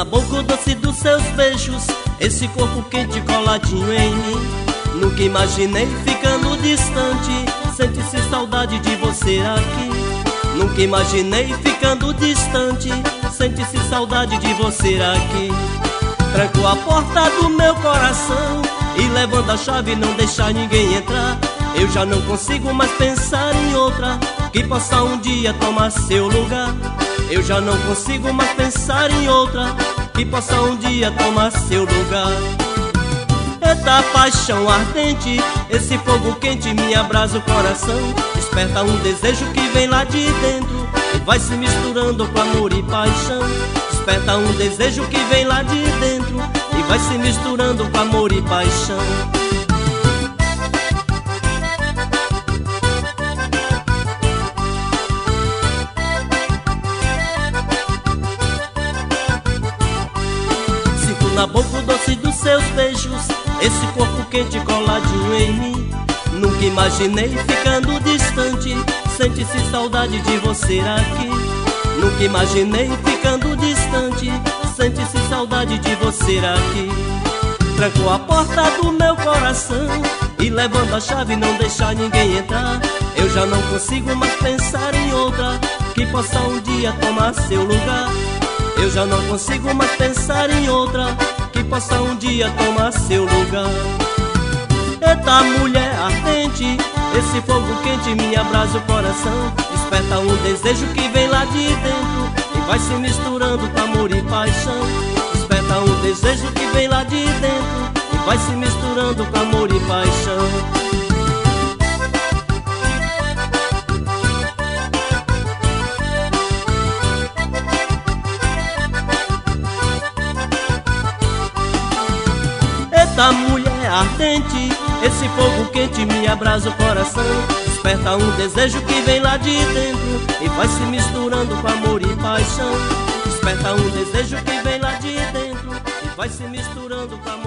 na boca o doce dos seus beijos, esse corpo quente coladinho em mim. Nunca imaginei ficando distante, sente-se saudade de você aqui. Nunca imaginei ficando distante, sente-se saudade de você aqui. Tranco a porta do meu coração e levando a chave não deixar ninguém entrar. Eu já não consigo mais pensar em outra que possa um dia tomar seu lugar. Eu já não consigo mais pensar em outra que possa um dia tomar seu lugar. Eita paixão ardente, esse fogo quente me abrasa o coração. Desperta um desejo que vem lá de dentro e vai se misturando com amor e paixão. Desperta um desejo que vem lá de dentro e vai se misturando com amor e paixão. Na boca o doce dos seus beijos, esse corpo quente coladinho em mim. Nunca imaginei ficando distante, sente-se saudade de você aqui. Nunca imaginei ficando distante, sente-se saudade de você aqui. Trancou a porta do meu coração e levando a chave não deixar ninguém entrar. Eu já não consigo mais pensar em outra que possa um dia tomar seu lugar. Eu já não consigo mais pensar em outra que possa um dia tomar seu lugar. Eita mulher ardente, esse fogo quente me abrasa o coração. Desperta um desejo que vem lá de dentro e vai se misturando com amor e paixão. Desperta um desejo que vem lá de dentro e vai se misturando com amor e paixão. Eita mulher ardente, esse fogo quente me abrasa o coração. Desperta um desejo que vem lá de dentro e vai se misturando com amor e paixão. Desperta um desejo que vem lá de dentro e vai se misturando com amor